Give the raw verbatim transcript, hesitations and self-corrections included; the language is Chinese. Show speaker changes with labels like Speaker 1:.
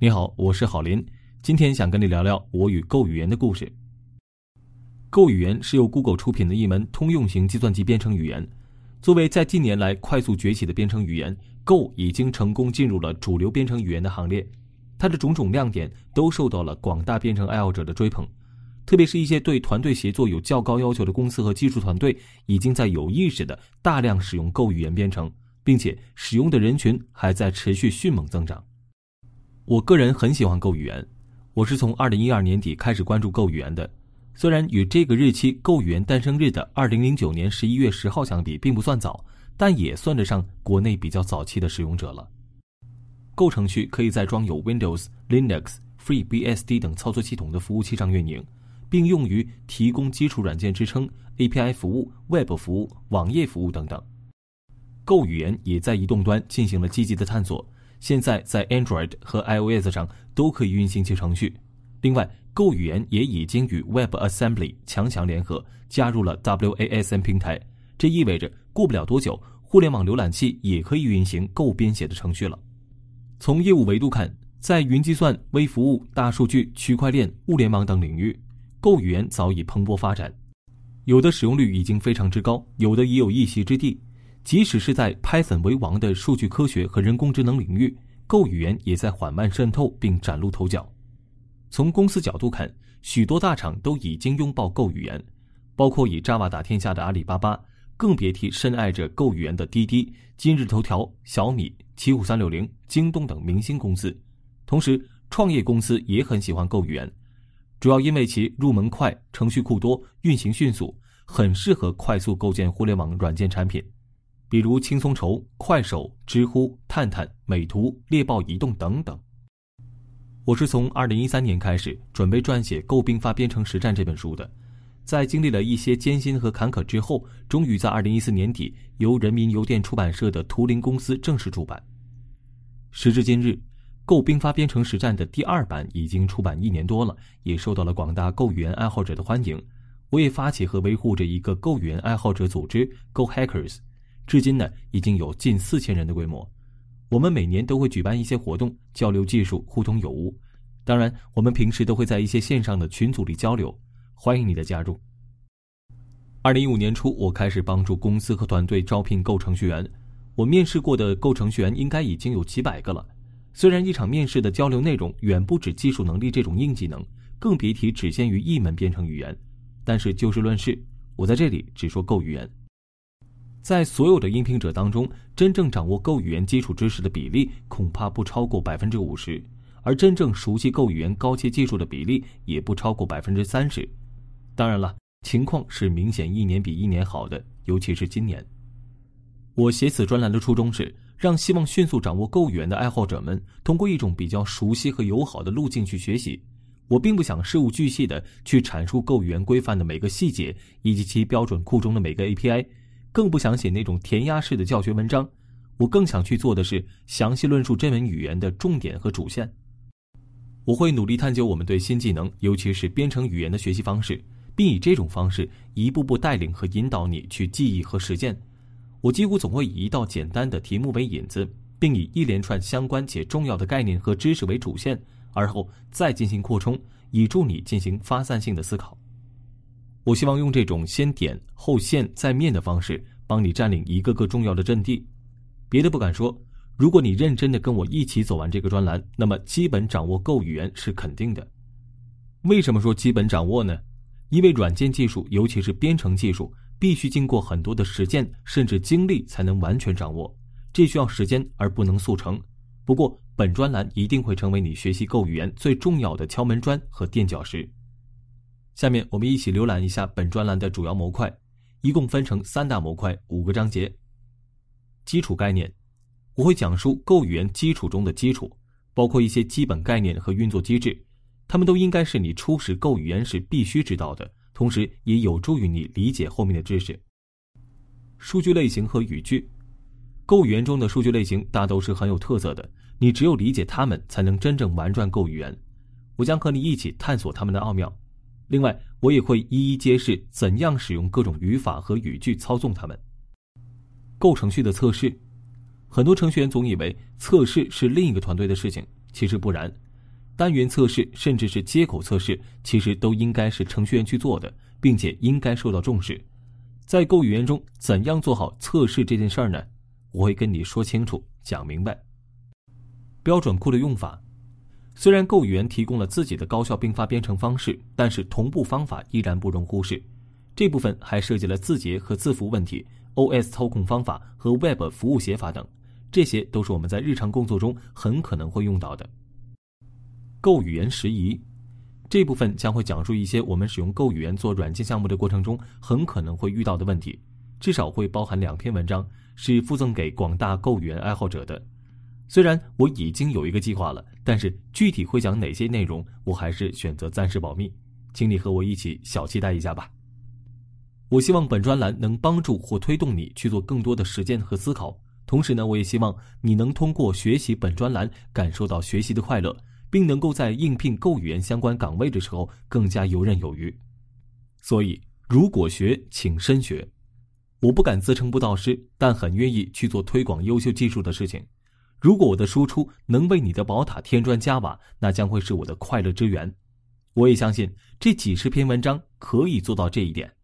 Speaker 1: 你好，我是郝林，今天想跟你聊聊我与 Go 语言的故事。Go 语言是由 Google 出品的一门通用型计算机编程语言。作为在近年来快速崛起的编程语言， Go 已经成功进入了主流编程语言的行列。它的种种亮点都受到了广大编程爱好者的追捧，特别是一些对团队协作有较高要求的公司和技术团队，已经在有意识地大量使用 Go 语言编程，并且使用的人群还在持续迅猛增长。我个人很喜欢 Go 语言，我是从二零一二年底开始关注 Go 语言的。虽然与这个日期 Go 语言诞生日的二零零九年十一月十号相比并不算早，但也算得上国内比较早期的使用者了。Go 程序可以在装有 Windows、Linux、FreeBSD 等操作系统的服务器上运营，并用于提供基础软件支撑、A P I 服务、Web 服务、网页服务等等。Go 语言也在移动端进行了积极的探索，现在在 Android 和 iOS 上都可以运行其程序。另外 Go 语言也已经与 WebAssembly 强强联合，加入了 W A S M 平台，这意味着过不了多久，互联网浏览器也可以运行 Go 编写的程序了。从业务维度看，在云计算、微服务、大数据、区块链、物联网等领域， Go 语言早已蓬勃发展，有的使用率已经非常之高，有的也有一席之地。即使是在 Python 为王的数据科学和人工智能领域， Go 语言也在缓慢渗透并崭露头角。从公司角度看，许多大厂都已经拥抱 Go 语言，包括以 Java 打天下的阿里巴巴，更别提深爱着 Go 语言的滴滴、今日头条、小米、奇虎三六零、京东等明星公司。同时，创业公司也很喜欢 Go 语言，主要因为其入门快、程序库多、运行迅速，很适合快速构建互联网软件产品，比如轻松筹、快手、知乎、探探、美图、猎豹移动等等。我是从二零一三年开始准备撰写《Go 并发编程实战》这本书的，在经历了一些艰辛和坎坷之后，终于在二零一四年底由人民邮电出版社的图灵公司正式出版。时至今日，《Go 并发编程实战》的第二版已经出版一年多了，也受到了广大 Go 语言爱好者的欢迎。我也发起和维护着一个 Go 语言爱好者组织 Go Hackers， 至今呢已经有近四千人的规模。我们每年都会举办一些活动，交流技术，互通有无。当然，我们平时都会在一些线上的群组里交流，欢迎你的加入。二零一五年初，我开始帮助公司和团队招聘 Go 程序员。我面试过的 Go 程序员应该已经有几百个了。虽然一场面试的交流内容远不止技术能力这种硬技能，更别提只限于一门编程语言，但是就事论事，我在这里只说 Go 语言。在所有的应聘者当中，真正掌握 Go 语言基础知识的比例恐怕不超过 百分之五十， 而真正熟悉 Go 语言高阶技术的比例也不超过 百分之三十。 当然了，情况是明显一年比一年好的，尤其是今年。我写此专栏的初衷是让希望迅速掌握 Go 语言的爱好者们通过一种比较熟悉和友好的路径去学习。我并不想事无巨细地去阐述 Go 语言规范的每个细节以及其标准库中的每个 A P I，更不想写那种填鸭式的教学文章，我更想去做的是详细论述这门语言的重点和主线。我会努力探究我们对新技能，尤其是编程语言的学习方式，并以这种方式一步步带领和引导你去记忆和实践。我几乎总会以一道简单的题目为引子，并以一连串相关且重要的概念和知识为主线，而后再进行扩充，以助你进行发散性的思考。我希望用这种先点后线再面的方式帮你占领一个个重要的阵地。别的不敢说，如果你认真的跟我一起走完这个专栏，那么基本掌握 Go 语言是肯定的。为什么说基本掌握呢？因为软件技术，尤其是编程技术，必须经过很多的实践甚至经历才能完全掌握，这需要时间而不能速成。不过本专栏一定会成为你学习 Go 语言最重要的敲门砖和垫脚石。下面我们一起浏览一下本专栏的主要模块，一共分成三大模块，五个章节。基础概念，我会讲述 Go 语言基础中的基础，包括一些基本概念和运作机制，它们都应该是你初识 Go 语言时必须知道的，同时也有助于你理解后面的知识。数据类型和语句， Go 语言中的数据类型大都是很有特色的，你只有理解它们才能真正玩转 Go 语言。我将和你一起探索它们的奥妙。另外，我也会一一揭示怎样使用各种语法和语句操纵它们。Go 程序的测试，很多程序员总以为测试是另一个团队的事情，其实不然。 单元测试甚至是接口测试，其实都应该是程序员去做的，并且应该受到重视。在Go语言中怎样做好测试这件事儿呢？我会跟你说清楚讲明白。标准库的用法，虽然Go语言提供了自己的高效并发编程方式，但是同步方法依然不容忽视。这部分还涉及了字节和字符问题、O S 操控方法和 Web 服务写法等，这些都是我们在日常工作中很可能会用到的。Go语言时宜，这部分将会讲述一些我们使用Go语言做软件项目的过程中很可能会遇到的问题，至少会包含两篇文章，是附赠给广大Go语言爱好者的。虽然我已经有一个计划了，但是具体会讲哪些内容，我还是选择暂时保密，请你和我一起小期待一下吧。我希望本专栏能帮助或推动你去做更多的实践和思考，同时呢，我也希望你能通过学习本专栏感受到学习的快乐，并能够在应聘Go语言相关岗位的时候更加游刃有余。所以，如果学，请深学。我不敢自称布道师，但很愿意去做推广优秀技术的事情。如果我的输出能为你的宝塔添砖加瓦，那将会是我的快乐之源。我也相信这几十篇文章可以做到这一点。